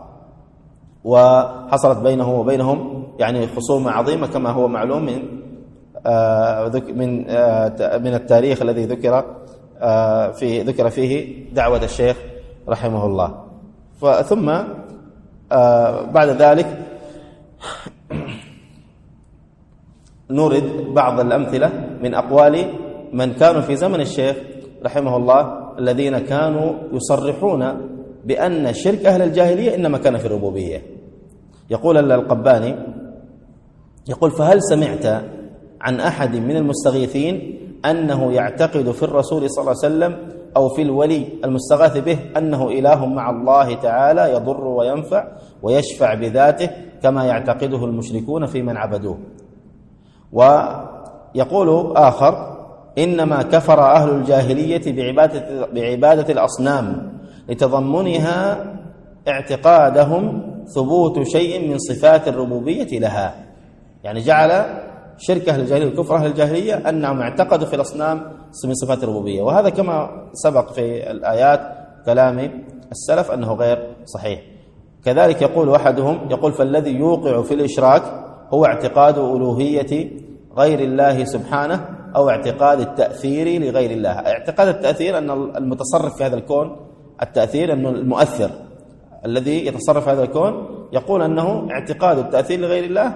وحصلت بينه وبينهم يعني خصومة عظيمة كما هو معلوم من التاريخ الذي ذكر فيه دعوة الشيخ رحمه الله. ثم بعد ذلك نورد بعض الأمثلة من أقوال من كانوا في زمن الشيخ رحمه الله الذين كانوا يصرحون بأن شرك أهل الجاهلية إنما كان في الربوبية. يقول القباني يقول فهل سمعت عن أحد من المستغيثين أنه يعتقد في الرسول صلى الله عليه وسلم أو في الولي المستغاث به أنه إله مع الله تعالى يضر وينفع ويشفع بذاته كما يعتقده المشركون في من عبدوه؟ ويقول آخر إنما كفر أهل الجاهلية بعبادة الأصنام لتضمنها اعتقادهم ثبوت شيء من صفات الربوبية لها. يعني جعل شرك أهل الجاهلية وكفر أهل الجاهلية أنهم اعتقدوا في الأصنام من صفات الربوبية، وهذا كما سبق في الآيات كلام السلف أنه غير صحيح. كذلك يقول أحدهم يقول فالذي يوقع في الإشراك هو اعتقاد ألوهية غير الله سبحانه أو اعتقاد التأثير لغير الله. اعتقاد التأثير أن المتصرف في هذا الكون، التأثير أنه المؤثر الذي يتصرف في هذا الكون، يقول أنه اعتقاد التأثير لغير الله،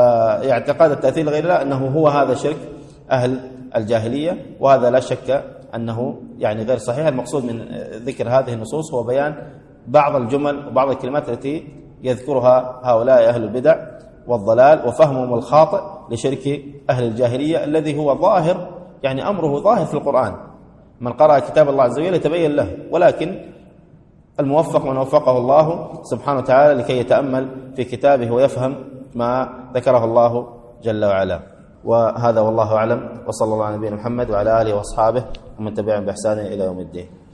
واعتقاد التأثير لغير الله أنه هو هذا شرك أهل الجاهلية، وهذا لا شك أنه يعني غير صحيح. المقصود من ذكر هذه النصوص هو بيان بعض الجمل وبعض الكلمات التي يذكرها هؤلاء أهل البدع والضلال وفهمهم الخاطئ لشرك أهل الجاهلية الذي هو ظاهر، يعني أمره ظاهر في القرآن. من قرأ كتاب الله عز وجل يتبين له، ولكن الموفق من وفقه الله سبحانه وتعالى لكي يتأمل في كتابه ويفهم ما ذكره الله جل وعلا. وهذا والله أعلم، وصلى الله على نبينا محمد وعلى آله وأصحابه ومن تبعهم بإحسان إلى يوم الدين.